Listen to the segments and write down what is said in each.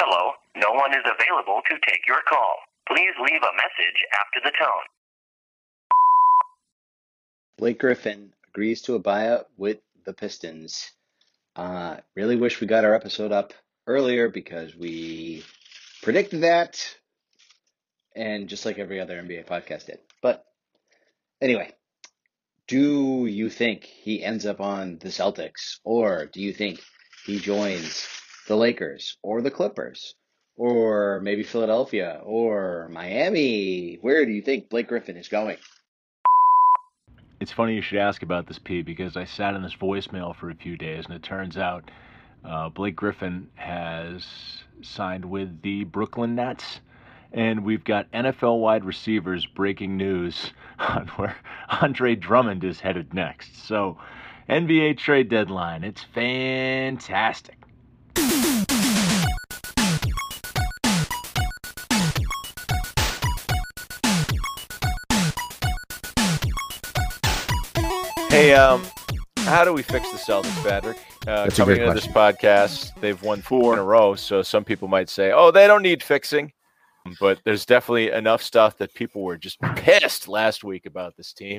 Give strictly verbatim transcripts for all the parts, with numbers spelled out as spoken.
Hello, no one is available to take your call. Please leave a message after the tone. Blake Griffin agrees to a buyout with the Pistons. Uh, really wish we got our episode up earlier because we predicted that, and just like every other N B A podcast did. But anyway, do you think he ends up on the Celtics, or do you think he joins the Lakers or the Clippers or maybe Philadelphia or Miami? Where do you think Blake Griffin is going? It's funny you should ask about this, P, because I sat in this voicemail for a few days, and it turns out uh, Blake Griffin has signed with the Brooklyn Nets, and we've got N F L wide receivers breaking news on where Andre Drummond is headed next. So, N B A trade deadline, it's fantastic. Hey, um, how do we fix the Celtics, Patrick? Uh, coming into this podcast, they've won four in a row, so some people might say, oh, they don't need fixing. But there's definitely enough stuff that people were just pissed last week about this team.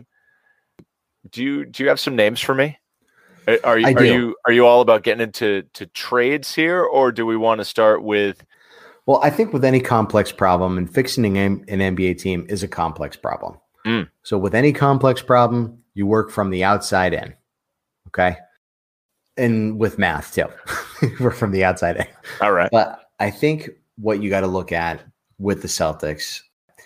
Do you do you have some names for me? Are you are you are you all about getting into to trades here, or do we want to start with? Well, I think with any complex problem, and fixing an N B A team is a complex problem. Mm. So with any complex problem, you work from the outside in, okay? And with math too, we're from the outside in. All right. But I think what you got to look at with the Celtics,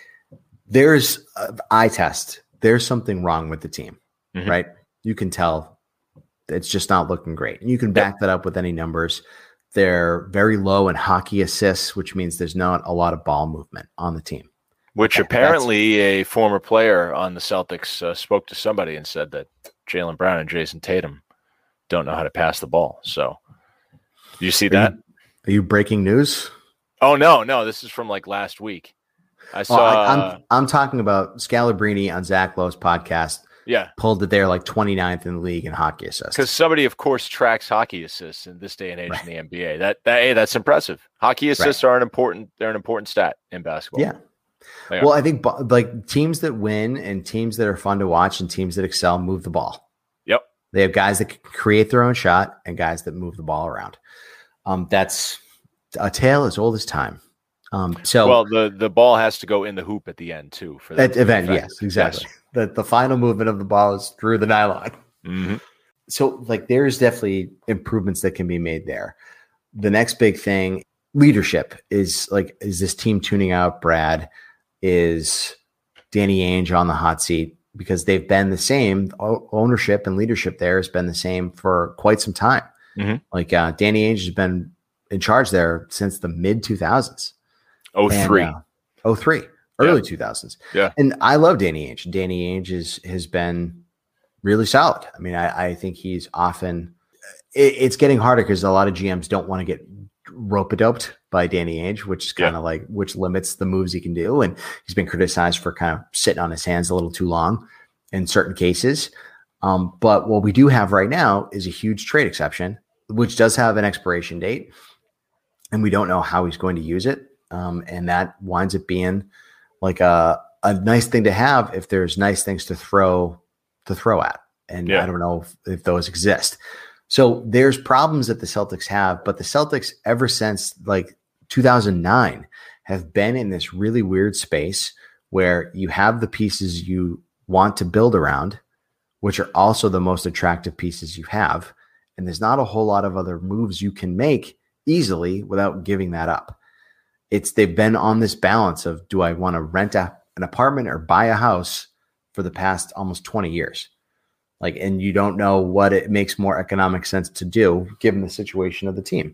there's an eye test. There's something wrong with the team, mm-hmm. right? You can tell it's just not looking great. And you can back yep. that up with any numbers. They're very low in hockey assists, which means there's not a lot of ball movement on the team. Which okay, apparently a former player on the Celtics uh, spoke to somebody and said that Jaylen Brown and Jason Tatum don't know how to pass the ball. So, do you see are that? You, are you breaking news? Oh no, no! This is from like last week. I saw. Oh, I, I'm I'm talking about Scalabrini on Zach Lowe's podcast. Yeah, pulled it there like twenty-ninth in the league in hockey assists. Because somebody, of course, tracks hockey assists in this day and age right. in the N B A. That that hey, that's impressive. Hockey assists right. are an important. They're an important stat in basketball. Yeah. Well, I think like teams that win and teams that are fun to watch and teams that excel move the ball. Yep. They have guys that can create their own shot and guys that move the ball around. Um, that's a tale as old as time. Um, so well, the, the ball has to go in the hoop at the end too. For that event, yes, exactly. Yes. The the final movement of the ball is through the nylon. Mm-hmm. So like there's definitely improvements that can be made there. The next big thing, leadership, is like is this team tuning out Brad? Is Danny Ainge on the hot seat? Because they've been the same. O- ownership and leadership there has been the same for quite some time. Mm-hmm. Like uh, Danny Ainge has been in charge there since the mid two thousands. Oh three. Uh, oh three. Early two thousands. Yeah. And I love Danny Ainge. Danny Ainge is, has been really solid. I mean, I, I think he's often it, – it's getting harder because a lot of G Ms don't want to get rope-a-doped by Danny Ainge, which is kind of yeah. like which limits the moves he can do. And he's been criticized for kind of sitting on his hands a little too long in certain cases. Um, but what we do have right now is a huge trade exception, which does have an expiration date, and we don't know how he's going to use it. Um, and that winds up being like a, a nice thing to have if there's nice things to throw to throw at. And yeah. I don't know if, if those exist. So there's problems that the Celtics have, but the Celtics ever since like two thousand nine have been in this really weird space where you have the pieces you want to build around, which are also the most attractive pieces you have. And there's not a whole lot of other moves you can make easily without giving that up. It's they've been on this balance of, do I want to rent a, an apartment or buy a house for the past almost twenty years? Like, and you don't know what it makes more economic sense to do given the situation of the team.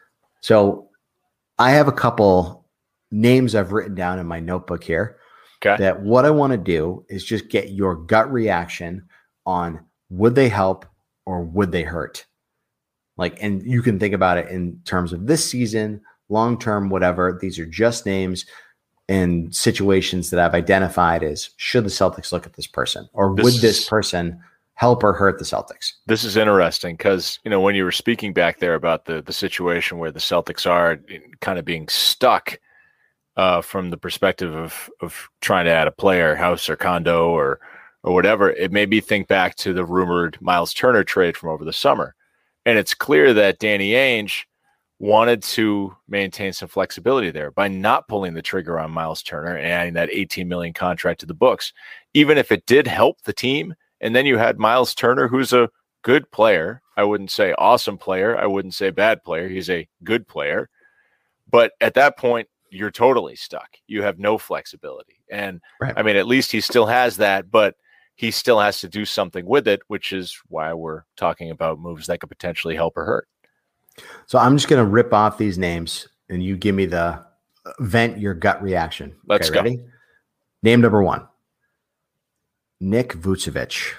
So I have a couple names I've written down in my notebook here. Okay. That what I want to do is just get your gut reaction on would they help or would they hurt? Like, and you can think about it in terms of this season, long-term, whatever. These are just names and situations that I've identified as should the Celtics look at this person or this would is, this person help or hurt the Celtics? This is interesting because, you know, when you were speaking back there about the the situation where the Celtics are kind of being stuck uh, from the perspective of of trying to add a player, House or Condo or or whatever, it made me think back to the rumored Miles Turner trade from over the summer. And it's clear that Danny Ainge wanted to maintain some flexibility there by not pulling the trigger on Miles Turner and adding that eighteen million dollars contract to the books, even if it did help the team. And then you had Miles Turner, who's a good player. I wouldn't say awesome player. I wouldn't say bad player. He's a good player. But at that point, you're totally stuck. You have no flexibility. And right. I mean, at least he still has that, but he still has to do something with it, which is why we're talking about moves that could potentially help or hurt. So I'm just going to rip off these names and you give me the vent your gut reaction. Let's okay, go. Ready? Name number one. Nick Vucevic.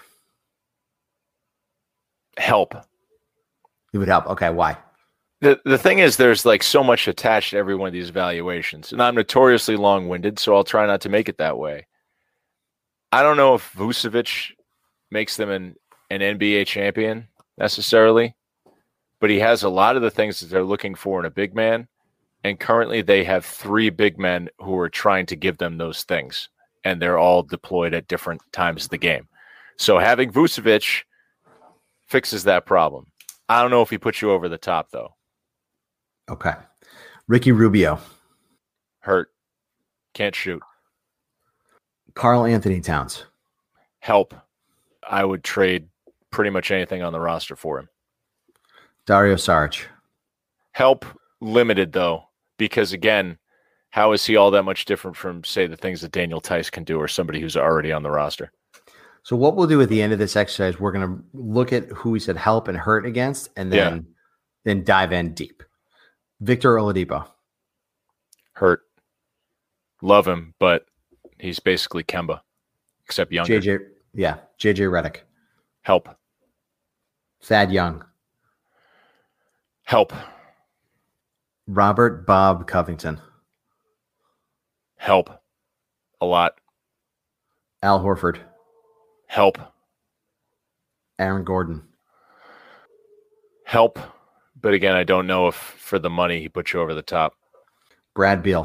Help. It would help. Okay, why? The the thing is, there's like so much attached to every one of these evaluations, and I'm notoriously long-winded, so I'll try not to make it that way. I don't know if Vucevic makes them an, an N B A champion necessarily, but he has a lot of the things that they're looking for in a big man, and currently they have three big men who are trying to give them those things, and they're all deployed at different times of the game. So having Vucevic fixes that problem. I don't know if he puts you over the top, though. Okay. Ricky Rubio. Hurt. Can't shoot. Karl Anthony Towns. Help. I would trade pretty much anything on the roster for him. Dario Saric. Help. Limited, though, because, again, how is he all that much different from, say, the things that Daniel Tice can do or somebody who's already on the roster? So what we'll do at the end of this exercise, we're going to look at who we said help and hurt against, and then, yeah. then dive in deep. Victor Oladipo. Hurt. Love him, but he's basically Kemba, except younger. J J, yeah, J J Redick. Help. Thad Young. Help. Robert Bob Covington. Help. A lot. Al Horford. Help. Aaron Gordon. Help. But again, I don't know if for the money he put you over the top. Brad Beal.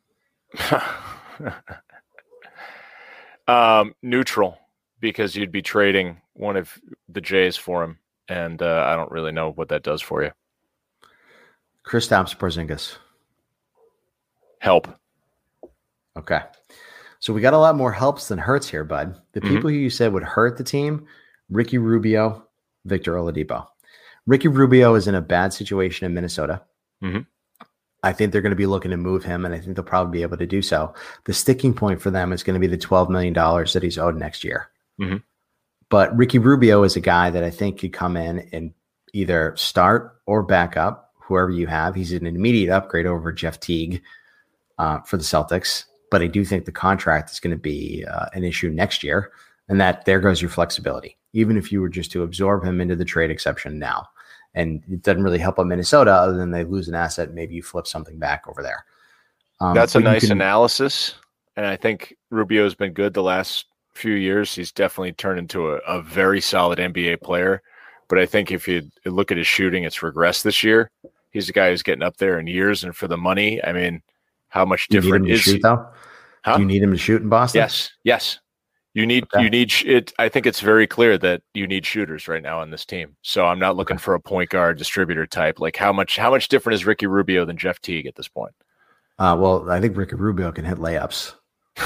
um, neutral, because you'd be trading one of the Jays for him, and uh, I don't really know what that does for you. Kristaps Porzingis. Help. Okay. So we got a lot more helps than hurts here, bud. The Mm-hmm. people who you said would hurt the team, Ricky Rubio, Victor Oladipo. Ricky Rubio is in a bad situation in Minnesota. Mm-hmm. I think they're going to be looking to move him, and I think they'll probably be able to do so. The sticking point for them is going to be the twelve million dollars that he's owed next year. Mm-hmm. But Ricky Rubio is a guy that I think could come in and either start or back up whoever you have. He's an immediate upgrade over Jeff Teague uh, for the Celtics. But I do think the contract is going to be uh, an issue next year, and that there goes your flexibility, even if you were just to absorb him into the trade exception now. And it doesn't really help out Minnesota other than they lose an asset. Maybe you flip something back over there. Um, That's a nice can, analysis. And I think Rubio's been good the last few years. He's definitely turned into a, a very solid N B A player. But I think if you look at his shooting, it's regressed this year. He's a guy who's getting up there in years, and for the money, I mean, how much different is shoot, he? Though? Huh? Do you need him to shoot in Boston? Yes, yes. You need okay. you need it. I think it's very clear that you need shooters right now on this team. So I'm not looking okay. for a point guard distributor type. Like how much how much different is Ricky Rubio than Jeff Teague at this point? Uh, well, I think Ricky Rubio can hit layups.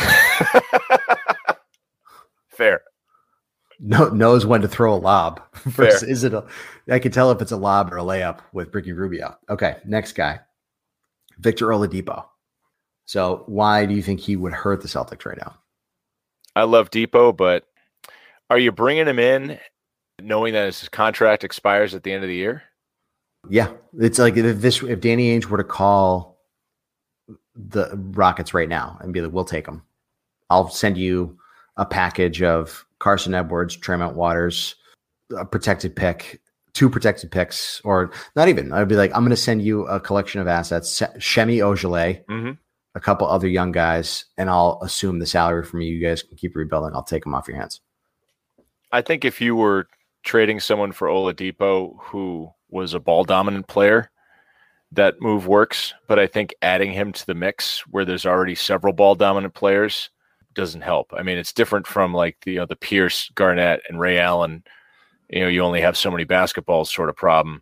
Fair. No, knows when to throw a lob. Fair. Is it? A, I can tell if it's a lob or a layup with Ricky Rubio. Okay, next guy, Victor Oladipo. So why do you think he would hurt the Celtics right now? I love Depot, but are you bringing him in knowing that his contract expires at the end of the year? Yeah, it's like if this if Danny Ainge were to call the Rockets right now and be like, "We'll take him. I'll send you a package of Carson Edwards, Tremont Waters, a protected pick, two protected picks, or not even. I'd be like, I'm going to send you a collection of assets, Shemi Ojeleye, mm-hmm. a couple other young guys, and I'll assume the salary from you. You guys can keep rebuilding. I'll take them off your hands. I think if you were trading someone for Oladipo who was a ball dominant player, that move works. But I think adding him to the mix where there's already several ball dominant players doesn't help. I mean, it's different from like the, you know, the Pierce, Garnett, and Ray Allen. You know, you only have so many basketballs sort of problem.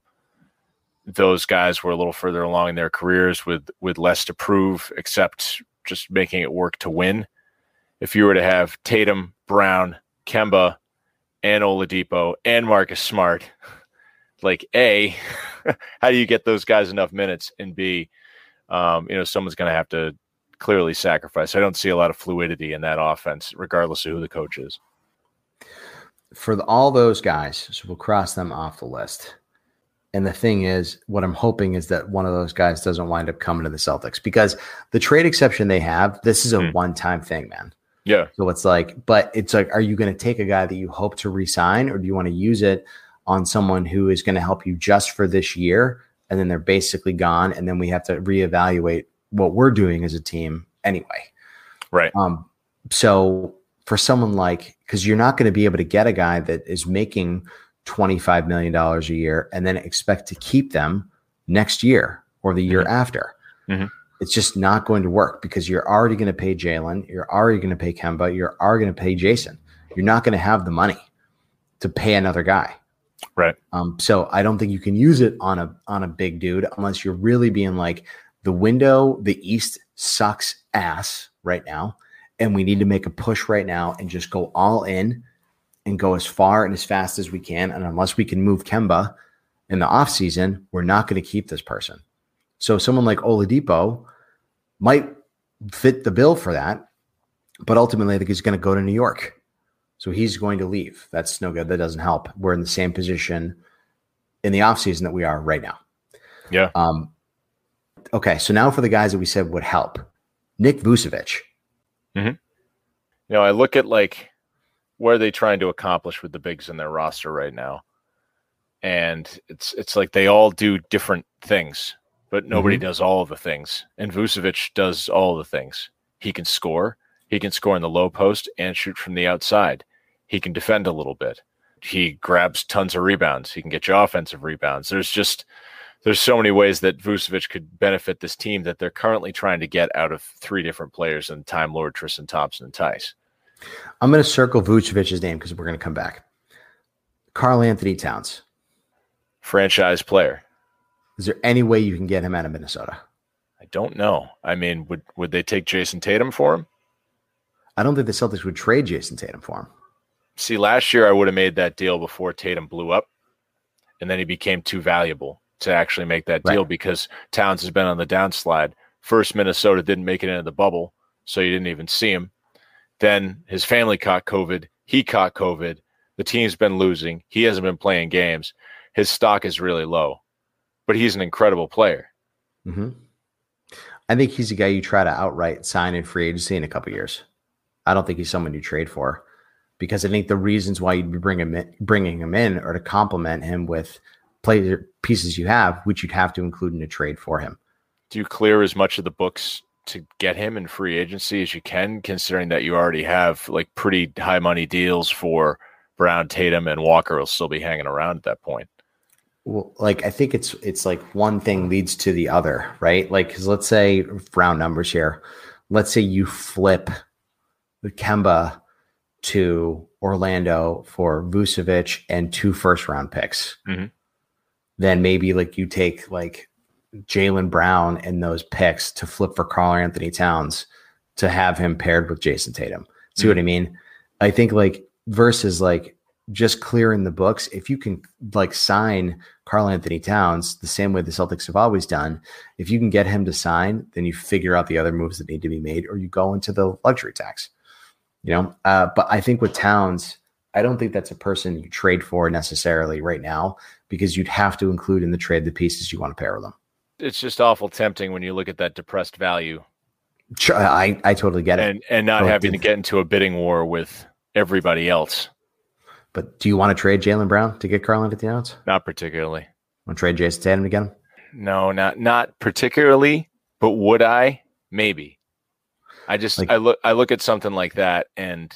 Those guys were a little further along in their careers with with less to prove, except just making it work to win. If you were to have Tatum, Brown, Kemba, and Oladipo, and Marcus Smart, like A, how do you get those guys enough minutes? And B, um, you know, someone's going to have to clearly sacrifice. I don't see a lot of fluidity in that offense, regardless of who the coach is. For the, all those guys, so we'll cross them off the list. And the thing is, what I'm hoping is that one of those guys doesn't wind up coming to the Celtics, because the trade exception they have, this is a mm. one-time thing, man. Yeah. So it's like, but it's like, are you going to take a guy that you hope to re-sign, or do you want to use it on someone who is going to help you just for this year, and then they're basically gone, and then we have to reevaluate what we're doing as a team anyway? Right. Um. So for someone like, because you're not going to be able to get a guy that is making twenty-five million dollars a year and then expect to keep them next year or the year mm-hmm. after. Mm-hmm. It's just not going to work, because you're already going to pay Jalen. You're already going to pay Kemba. You're already going to pay Jason. You're not going to have the money to pay another guy. Right. Um, so I don't think you can use it on a, on a big dude unless you're really being like, the window, the East sucks ass right now, and we need to make a push right now and just go all in and go as far and as fast as we can. And unless we can move Kemba in the offseason, we're not going to keep this person. So someone like Oladipo might fit the bill for that, but ultimately I think he's going to go to New York. So he's going to leave. That's no good. That doesn't help. We're in the same position in the offseason that we are right now. Yeah. Um, okay, so now for the guys that we said would help. Nick Vucevic. Mm-hmm. You know, I look at like, what are they trying to accomplish with the bigs in their roster right now? And it's it's like they all do different things, but nobody mm-hmm. does all of the things. And Vucevic does all the things. He can score. He can score in the low post and shoot from the outside. He can defend a little bit. He grabs tons of rebounds. He can get you offensive rebounds. There's just there's so many ways that Vucevic could benefit this team that they're currently trying to get out of three different players in Time Lord, Tristan Thompson, and Tice. I'm going to circle Vucevic's name because we're going to come back. Karl Anthony Towns. Franchise player. Is there any way you can get him out of Minnesota? I don't know. I mean, would would they take Jason Tatum for him? I don't think the Celtics would trade Jason Tatum for him. See, last year I would have made that deal before Tatum blew up, and then he became too valuable to actually make that deal right. because Towns has been on the downslide. First, Minnesota didn't make it into the bubble, so you didn't even see him. Then his family caught COVID. He caught COVID. The team's been losing. He hasn't been playing games. His stock is really low, but he's an incredible player. Mm-hmm. I think he's a guy you try to outright sign in free agency in a couple of years. I don't think he's someone you trade for, because I think the reasons why you'd be bringing him in, bringing him in are to complement him with player pieces you have, which you'd have to include in a trade for him. Do you clear as much of the books to get him in free agency as you can, considering that you already have like pretty high money deals for Brown, Tatum, and Walker will still be hanging around at that point? Well, like, I think it's, it's like one thing leads to the other, right? Like, cause let's say round numbers here. Let's say you flip the Kemba to Orlando for Vucevic and two first round picks. Mm-hmm. Then maybe like you take like Jaylen Brown and those picks to flip for Karl Anthony Towns to have him paired with Jason Tatum. See mm-hmm. what I mean? I think like versus like just clearing the books. If you can like sign Karl Anthony Towns the same way the Celtics have always done, if you can get him to sign, then you figure out the other moves that need to be made, or you go into the luxury tax, you know? Uh, but I think with Towns, I don't think that's a person you trade for necessarily right now, because you'd have to include in the trade the pieces you want to pair with them. It's just awful tempting when you look at that depressed value. Sure, I, I totally get it. And and not but having to get into a bidding war with everybody else. But do you want to trade Jaylen Brown to get Karl Anthony Towns? Not particularly. Want to trade Jason Tatum to get him? No, not not particularly. But would I? Maybe. I just like, I look I look at something like that, and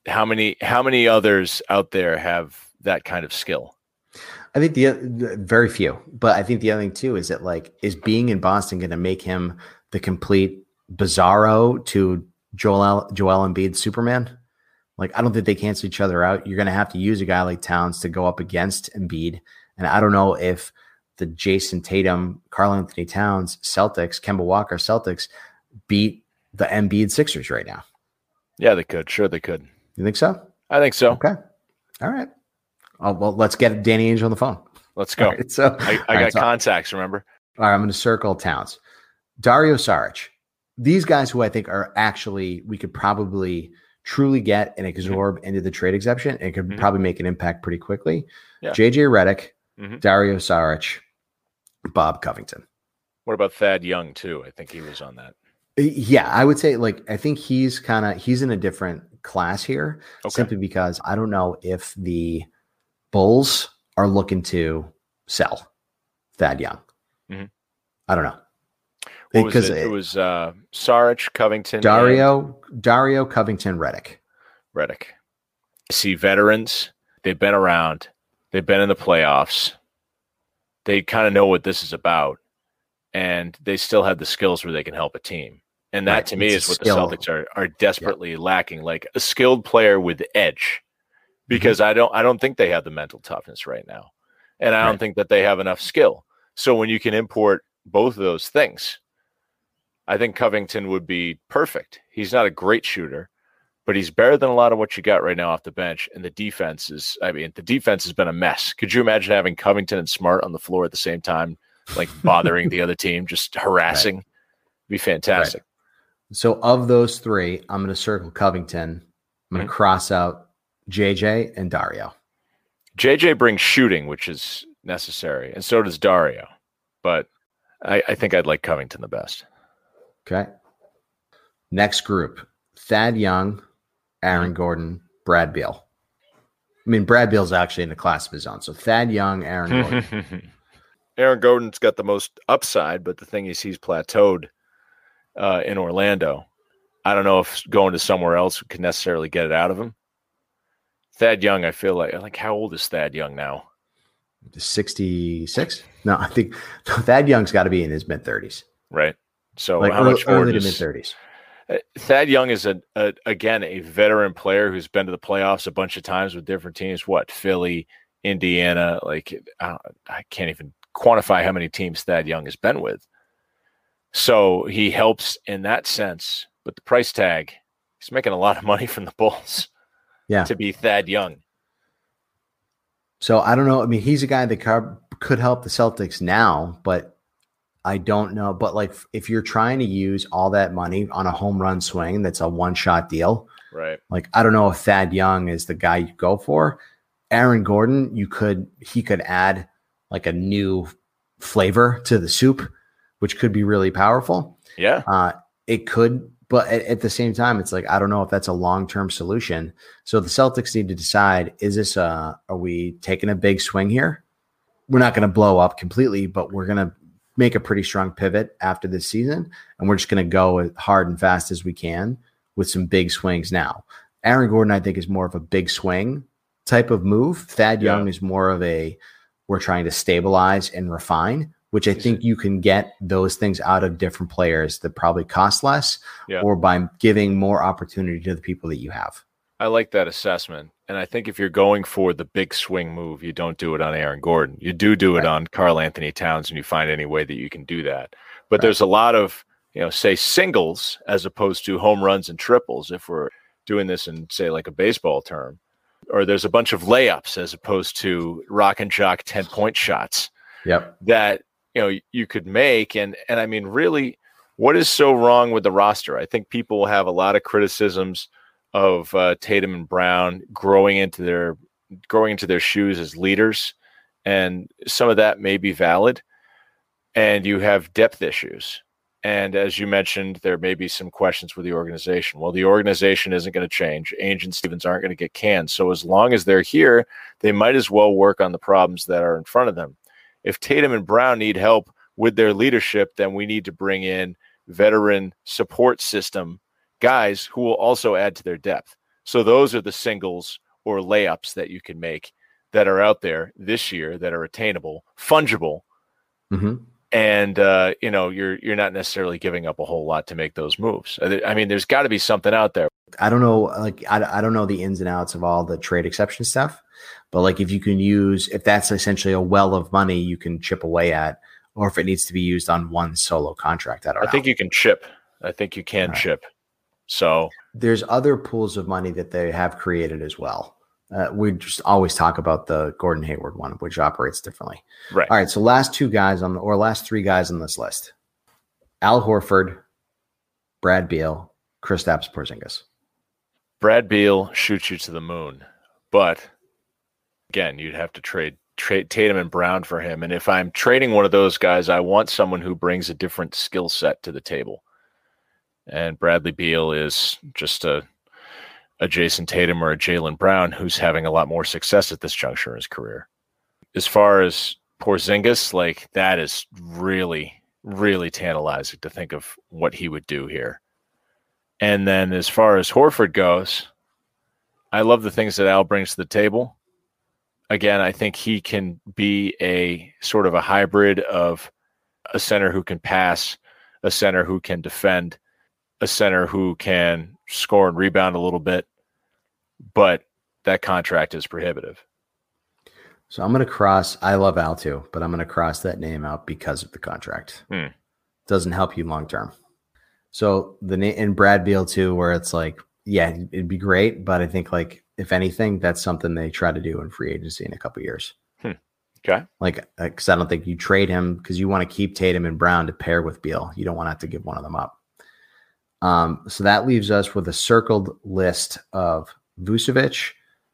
how many how many others out there have that kind of skill? I think the, the very few, but I think the other thing too is that like, is being in Boston going to make him the complete bizarro to Joel Joel Embiid Superman? Like, I don't think they cancel each other out. You're going to have to use a guy like Towns to go up against Embiid, and I don't know if the Jason Tatum, Karl Anthony Towns Celtics, Kemba Walker Celtics beat the Embiid Sixers right now. Yeah, they could. Sure, they could. You think so? I think so. Okay. All right. Oh, well, let's get Danny Ainge on the phone. Let's go. Right, so I, I got right, so, contacts, remember? All right, I'm going to circle Towns. Dario Saric. These guys who I think are actually, we could probably truly get and absorb mm-hmm. into the trade exception and could mm-hmm. probably make an impact pretty quickly. Yeah. J J Redick, mm-hmm. Dario Saric, Bob Covington. What about Thad Young too? I think he was on that. Yeah, I would say like, I think he's kind of, he's in a different class here okay. simply because I don't know if the Bulls are looking to sell Thad Young. Mm-hmm. I don't know. What because was it? It, it was uh, Saric, Covington, Dario, Dario, Covington, Redick. Redick. See, veterans, they've been around. They've been in the playoffs. They kind of know what this is about. And they still have the skills where they can help a team. And that, right. to me, it's is what skill. the Celtics are are desperately yeah. lacking, like a skilled player with edge. Because mm-hmm. I don't I don't think they have the mental toughness right now. And I right. don't think that they have enough skill. So when you can import both of those things, I think Covington would be perfect. He's not a great shooter, but he's better than a lot of what you got right now off the bench. And the defense is, I mean, the defense has been a mess. Could you imagine having Covington and Smart on the floor at the same time, like bothering the other team, just harassing? Right. It'd be fantastic. Right. So of those three, I'm going to circle Covington. I'm going to mm-hmm. cross out J J and Dario. J J brings shooting, which is necessary, and so does Dario. But I, I think I'd like Covington the best. Okay. Next group: Thad Young, Aaron Gordon, Brad Beal. I mean, Brad Beal's actually in the class of his own. So Thad Young, Aaron Gordon. Aaron Gordon's got the most upside, but the thing is, he's plateaued uh, in Orlando. I don't know if going to somewhere else could necessarily get it out of him. Thad Young, I feel like, like how old is Thad Young now? sixty-six? No, I think Thad Young's got to be in his mid thirties. Right. So like how early, much more early does, to mid thirties? Thad Young is a, a again a veteran player who's been to the playoffs a bunch of times with different teams. What, Philly, Indiana? Like I, don't, I can't even quantify how many teams Thad Young has been with. So he helps in that sense, but the price tag, he's making a lot of money from the Bulls. Yeah, to be Thad Young. So I don't know. I mean, he's a guy that could help the Celtics now, but I don't know. But like, if you're trying to use all that money on a home run swing, that's a one shot deal, right? Like, I don't know if Thad Young is the guy you go for. Aaron Gordon, you could he could add like a new flavor to the soup, which could be really powerful. Yeah, uh, it could. But at, at the same time, it's like, I don't know if that's a long-term solution. So the Celtics need to decide, is this a, are we taking a big swing here? We're not going to blow up completely, but we're going to make a pretty strong pivot after this season. And we're just going to go as hard and fast as we can with some big swings now. Aaron Gordon, I think, is more of a big swing type of move. Thad yeah. Young is more of a, we're trying to stabilize and refine, which I think you can get those things out of different players that probably cost less yeah. or by giving more opportunity to the people that you have. I like that assessment. And I think if you're going for the big swing move, you don't do it on Aaron Gordon. You do do it right. on Karl Anthony Towns, and you find any way that you can do that. But right. there's a lot of, you know, say singles as opposed to home runs and triples if we're doing this in, say, like a baseball term. Or there's a bunch of layups as opposed to rock and jock ten-point shots. Yep. That, you know, you could make. And, and I mean, really, what is so wrong with the roster? I think people will have a lot of criticisms of uh, Tatum and Brown growing into their growing into their shoes as leaders. And some of that may be valid. And you have depth issues. And as you mentioned, there may be some questions with the organization. Well, the organization isn't going to change. Ainge and Stevens aren't going to get canned. So as long as they're here, they might as well work on the problems that are in front of them. If Tatum and Brown need help with their leadership, then we need to bring in veteran support system guys who will also add to their depth. So those are the singles or layups that you can make that are out there this year that are attainable, fungible. Mm-hmm. And, uh, you know, you're you're not necessarily giving up a whole lot to make those moves. I mean, there's got to be something out there. I don't know, like, I, I don't know the ins and outs of all the trade exception stuff, but like if you can use, if that's essentially a well of money you can chip away at, or if it needs to be used on one solo contract, I don't I know. think you can chip. I think you can All right. chip. So there's other pools of money that they have created as well. Uh, we just always talk about the Gordon Hayward one, which operates differently. Right. All right. So last two guys on the, or last three guys on this list: Al Horford, Brad Beal, Kristaps Porzingis. Brad Beal shoots you to the moon, but again, you'd have to trade trade Tatum and Brown for him. And if I'm trading one of those guys, I want someone who brings a different skill set to the table. And Bradley Beal is just a a Jason Tatum or a Jaylen Brown who's having a lot more success at this juncture in his career. As far as Porzingis, like that is really, really tantalizing to think of what he would do here. And then as far as Horford goes, I love the things that Al brings to the table. Again, I think he can be a sort of a hybrid of a center who can pass, a center who can defend, a center who can score and rebound a little bit, but that contract is prohibitive. So I'm going to cross, I love Al too, but I'm going to cross that name out because of the contract. Hmm. Doesn't help you long-term. So the name in Brad Beal too, where it's like, yeah, it'd be great, but I think like, if anything, that's something they try to do in free agency in a couple of years. Hmm. Okay. Like, because I don't think you trade him because you want to keep Tatum and Brown to pair with Beal. You don't want to have to give one of them up. Um, so that leaves us with a circled list of Vucevic,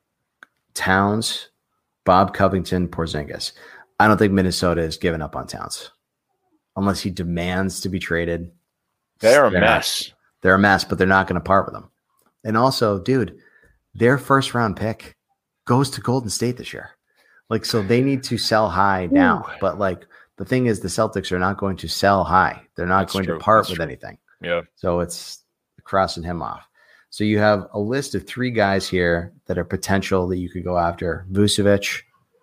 Towns, Bob Covington, Porzingis. I don't think Minnesota is giving up on Towns unless he demands to be traded. They're a they're mess. Not, they're a mess, but they're not going to part with him. And also, dude, their first round pick goes to Golden State this year. Like, so they need to sell high now. Ooh. But like the thing is, the Celtics are not going to sell high. They're not That's going true. to part That's with true. anything. Yeah. So it's crossing him off. So you have a list of three guys here that are potential that you could go after: Vucevic,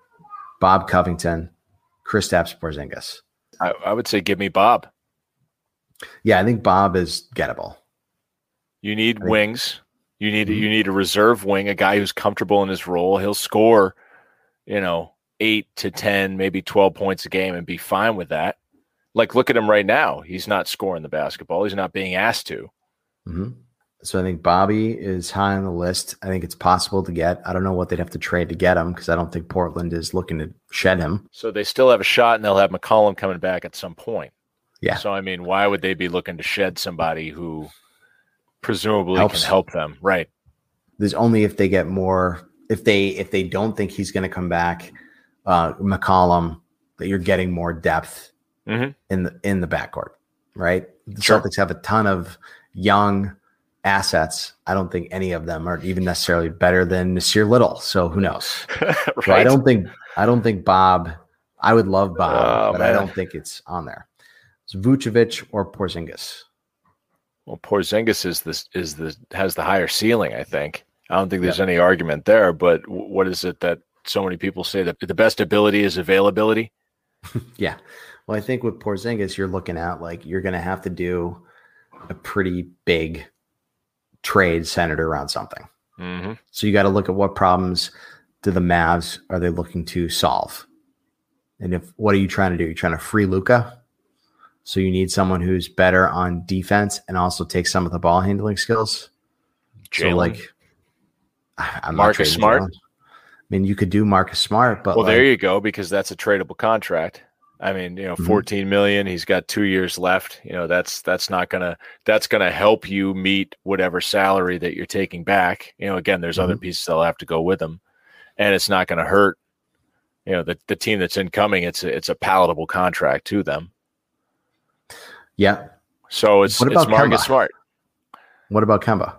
Bob Covington, Kristaps Porzingis. I, I would say give me Bob. Yeah, I think Bob is gettable. You need wings. You need mm-hmm. you need a reserve wing, a guy who's comfortable in his role. He'll score, you know, eight to ten, maybe twelve points a game and be fine with that. Like, look at him right now. He's not scoring the basketball. He's not being asked to. Mm-hmm. So I think Bobby is high on the list. I think it's possible to get. I don't know what they'd have to trade to get him because I don't think Portland is looking to shed him. So they still have a shot, and they'll have McCollum coming back at some point. Yeah. So, I mean, why would they be looking to shed somebody who presumably Helps. can help them? Right. There's only if they get more, if they if they don't think he's going to come back, uh, McCollum, that you're getting more depth mm-hmm. in the in the backcourt, right? The sure. Celtics have a ton of young assets. I don't think any of them are even necessarily better than Nasir Little. So who knows? right. So I don't think I don't think Bob. I would love Bob, oh, but man. I don't think it's on there. It's Vucevic or Porzingis. Well, Porzingis is this is the has the higher ceiling, I think. I don't think there's yep. any argument there. But w- what is it that so many people say that the best ability is availability? yeah. Well, I think with Porzingis, you're looking at like you're going to have to do a pretty big trade centered around something. Mm-hmm. So you got to look at what problems do the Mavs are they looking to solve, and if what are you trying to do? You're trying to free Luka. So you need someone who's better on defense and also take some of the ball handling skills. Jaylen. So like, I'm Marcus Smart. Jaylen. I mean, you could do Marcus Smart, but well, like, there you go, because that's a tradable contract. I mean, you know, fourteen mm-hmm. million. He's got two years left. You know, that's that's not gonna that's gonna help you meet whatever salary that you're taking back. You know, again, there's mm-hmm. other pieces that'll have to go with them, and it's not going to hurt. You know, the the team that's incoming, it's a, it's a palatable contract to them. Yeah. So it's what about it's Marcus Kemba? Smart. What about Kemba?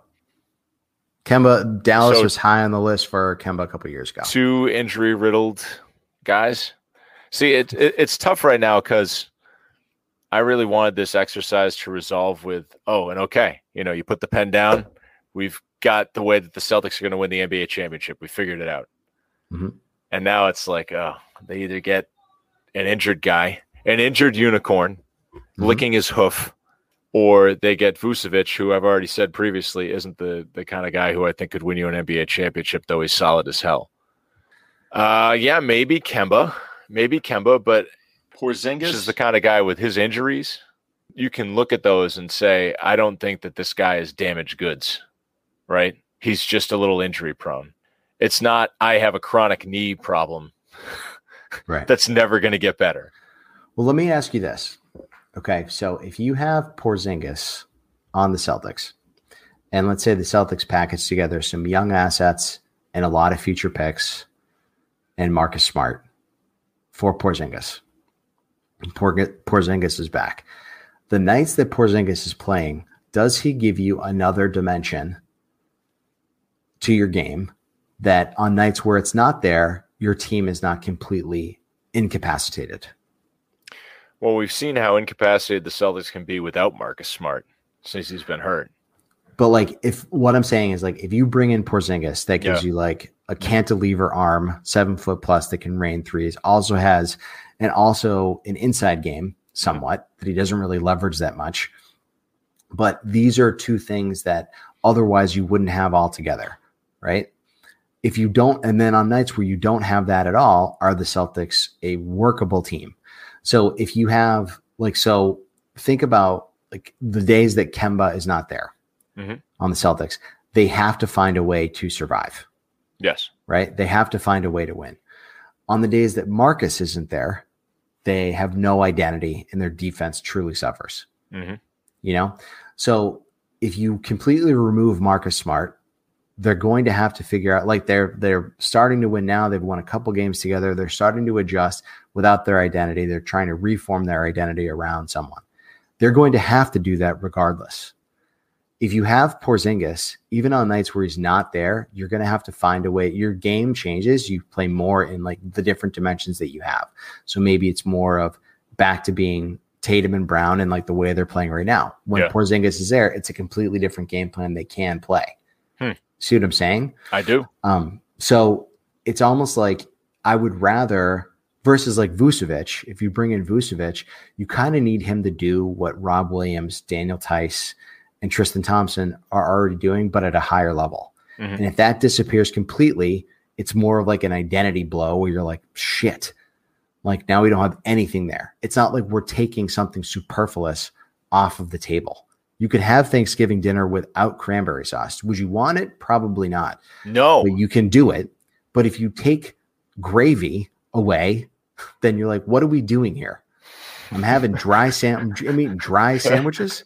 Kemba, Dallas so, was high on the list for Kemba a couple of years ago. Two injury riddled guys. See, it, it it's tough right now because I really wanted this exercise to resolve with, oh, and okay, you know, you put the pen down. We've got the way that the Celtics are going to win the N B A championship. We figured it out. Mm-hmm. And now it's like, oh, they either get an injured guy, an injured unicorn mm-hmm. licking his hoof, or they get Vucevic, who I've already said previously isn't the, the kind of guy who I think could win you an N B A championship, though he's solid as hell. Uh, yeah, maybe Kemba. Maybe Kemba, but Porzingis is the kind of guy with his injuries. You can look at those and say, I don't think that this guy is damaged goods, right? He's just a little injury prone. It's not, I have a chronic knee problem. Right. That's never going to get better. Well, let me ask you this. Okay, so if you have Porzingis on the Celtics, and let's say the Celtics package together some young assets and a lot of future picks and Marcus Smart for Porzingis. Porzingis is back. The nights that Porzingis is playing, does he give you another dimension to your game that on nights where it's not there, your team is not completely incapacitated? Well, we've seen how incapacitated the Celtics can be without Marcus Smart since he's been hurt. But like, if what I'm saying is like, if you bring in Porzingis, that gives yeah. you like a cantilever arm, seven foot plus that can rain threes, also has, and also an inside game somewhat that he doesn't really leverage that much. But these are two things that otherwise you wouldn't have altogether, right? If you don't, and then on nights where you don't have that at all, are the Celtics a workable team? So if you have like, so think about like the days that Kemba is not there mm-hmm. on the Celtics, they have to find a way to survive. Yes. Right. They have to find a way to win. On the days that Marcus isn't there, they have no identity and their defense truly suffers. Mm-hmm. You know, so if you completely remove Marcus Smart, they're going to have to figure out, like they're they're starting to win now. They've won a couple games together. They're starting to adjust without their identity. They're trying to reform their identity around someone. They're going to have to do that regardless. If you have Porzingis, even on nights where he's not there, you're going to have to find a way. Your game changes. You play more in like the different dimensions that you have. So maybe it's more of back to being Tatum and Brown and like the way they're playing right now. When yeah. Porzingis is there, it's a completely different game plan they can play. Hmm. See what I'm saying? I do. Um, so it's almost like I would rather versus like Vucevic. If you bring in Vucevic, you kind of need him to do what Rob Williams, Daniel Tice, and Tristan Thompson are already doing, but at a higher level. Mm-hmm. And if that disappears completely, it's more of like an identity blow where you're like, shit, like now we don't have anything there. It's not like we're taking something superfluous off of the table. You could have Thanksgiving dinner without cranberry sauce. Would you want it? Probably not. No. But you can do it. But if you take gravy away, then you're like, what are we doing here? I'm having dry sam- I'm eating dry sandwiches.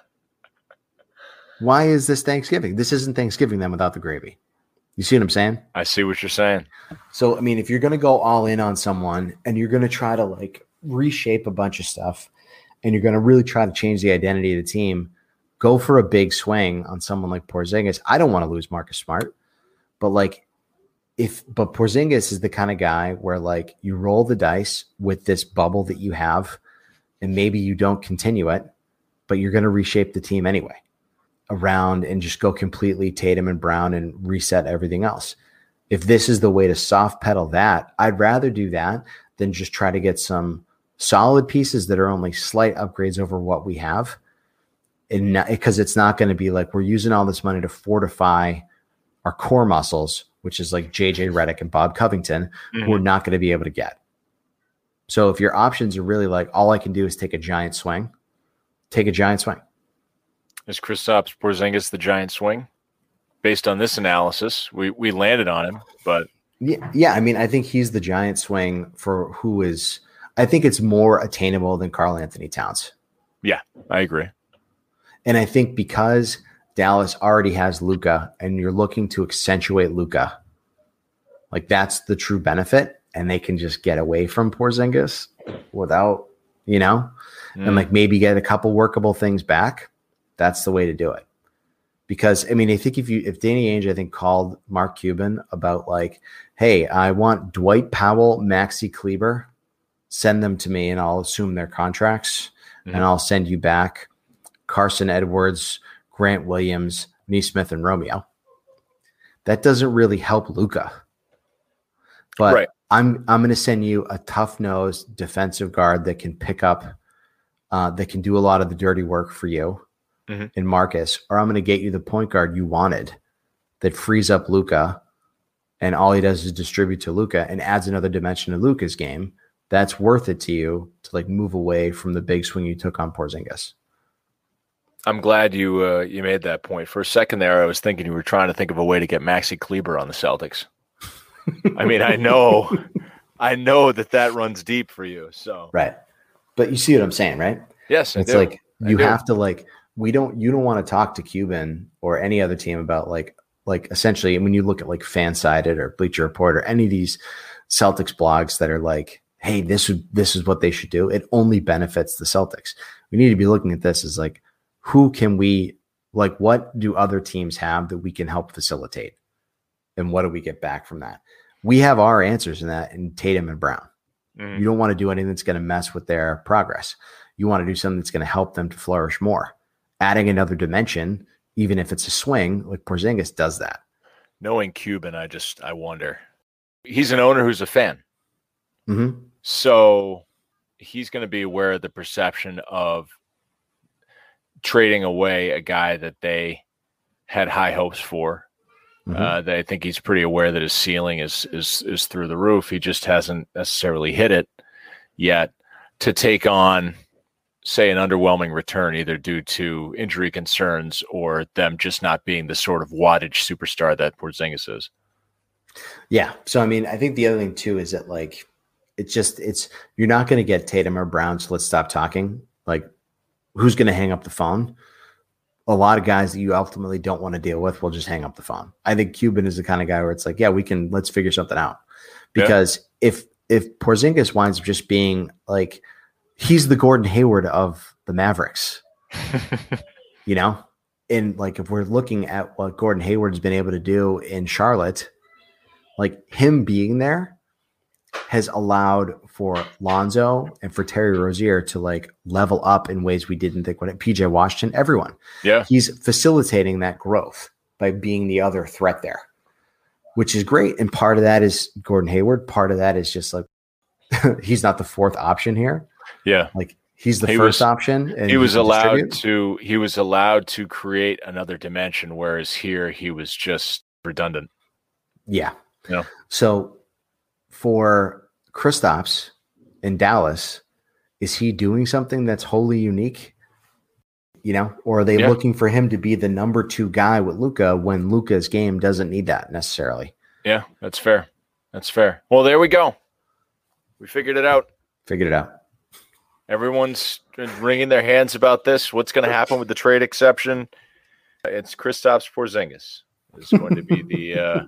Why is this Thanksgiving? This isn't Thanksgiving then without the gravy. You see what I'm saying? I see what you're saying. So, I mean, if you're going to go all in on someone and you're going to try to like reshape a bunch of stuff and you're going to really try to change the identity of the team, go for a big swing on someone like Porzingis. I don't want to lose Marcus Smart, but like if, but Porzingis is the kind of guy where like you roll the dice with this bubble that you have and maybe you don't continue it, but you're going to reshape the team anyway around and just go completely Tatum and Brown and reset everything else. If this is the way to soft pedal that, I'd rather do that than just try to get some solid pieces that are only slight upgrades over what we have. And because it's not going to be like we're using all this money to fortify our core muscles, which is like J J Redick and Bob Covington, mm-hmm. who we're not going to be able to get. So if your options are really like, all I can do is take a giant swing, take a giant swing. Is Kristaps Porzingis the giant swing? Based on this analysis, we, we landed on him, but yeah, yeah. I mean, I think he's the giant swing for who is. I think it's more attainable than Karl Anthony Towns. Yeah, I agree. And I think because Dallas already has Luka, and you're looking to accentuate Luka, like that's the true benefit, and they can just get away from Porzingis without, you know, mm. and like maybe get a couple workable things back. That's the way to do it. Because I mean, I think if you if Danny Ainge, I think, called Mark Cuban about like, hey, I want Dwight Powell, Maxi Kleber, send them to me and I'll assume their contracts mm-hmm. and I'll send you back Carson Edwards, Grant Williams, Nesmith, and Romeo. that doesn't really help Luka. But right. I'm I'm going to send you a tough-nosed defensive guard that can pick up, uh, that can do a lot of the dirty work for you mm-hmm. in Marcus, or I'm going to get you the point guard you wanted that frees up Luka, and all he does is distribute to Luka and adds another dimension to Luka's game. That's worth it to you to like move away from the big swing you took on Porzingis. I'm glad you uh, you made that point. For a second there, I was thinking you were trying to think of a way to get Maxi Kleber on the Celtics. I mean, I know, I know that that runs deep for you. So right, but you see what I'm saying, right? Yes, I it's do. like you I have do. to like we don't you don't want to talk to Cuban or any other team about like like essentially when you look at like FanSided or Bleacher Report or any of these Celtics blogs that are like, hey, this is this is what they should do. It only benefits the Celtics. We need to be looking at this as like, who can we like? What do other teams have that we can help facilitate? And what do we get back from that? We have our answers in that in Tatum and Brown. Mm-hmm. You don't want to do anything that's going to mess with their progress. You want to do something that's going to help them to flourish more. Adding another dimension, even if it's a swing, like Porzingis does that. Knowing Cuban, I just, I wonder. He's an owner who's a fan. Mm-hmm. So he's going to be aware of the perception of trading away a guy that they had high hopes for. Mm-hmm. Uh, they, I think he's pretty aware that his ceiling is is is through the roof. He just hasn't necessarily hit it yet. To take on, say, an underwhelming return, either due to injury concerns or them just not being the sort of wattage superstar that Porzingis is. Yeah. So I mean, I think the other thing too is that like it's just it's you're not going to get Tatum or Brown. So let's stop talking. Like, who's going to hang up the phone? A lot of guys that you ultimately don't want to deal with will just hang up the phone. I think Cuban is the kind of guy where it's like, yeah, we can, let's figure something out. Because yeah. if, if Porzingis winds up just being like, he's the Gordon Hayward of the Mavericks, you know, and like, if we're looking at what Gordon Hayward's been able to do in Charlotte, like him being there has allowed for Lonzo and for Terry Rozier to like level up in ways we didn't think when it P J Washington, everyone. Yeah. He's facilitating that growth by being the other threat there, which is great. And part of that is Gordon Hayward. Part of that is just like, he's not the fourth option here. Yeah. Like he's the he first was, option. And he was allowed distribute. to, he was allowed to create another dimension. Whereas here he was just redundant. Yeah. Yeah. So, for Kristaps in Dallas, is he doing something that's wholly unique? You know, or are they yeah. looking for him to be the number two guy with Luka when Luka's game doesn't need that necessarily? Yeah, that's fair. That's fair. Well, there we go. We figured it out. Figured it out. Everyone's wringing their hands about this. What's going to happen with the trade exception? It's Kristaps Porzingis. It's going to be the uh,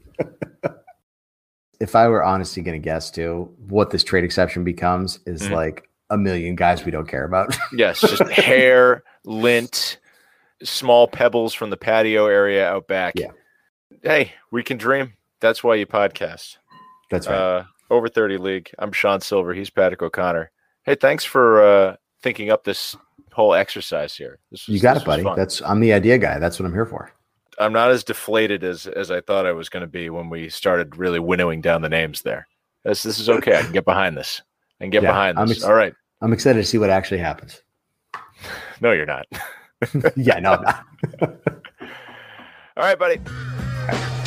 if I were honestly going to guess too, what this trade exception becomes is mm-hmm. like a million guys we don't care about. Yes, just hair, lint, small pebbles from the patio area out back. Yeah. Hey, we can dream. That's why you podcast. That's right. Uh, Over thirty League. I'm Sean Silver. He's Patrick O'Connor. Hey, thanks for uh, thinking up this whole exercise here. This was, you got it, buddy. That's I'm the idea guy. That's what I'm here for. I'm not as deflated as as I thought I was going to be when we started really winnowing down the names there. This this is okay. I can get behind this. I can get yeah, behind this. Ex- All right. I'm excited to see what actually happens. No, you're not. yeah, no, I'm not. All right, buddy. All right.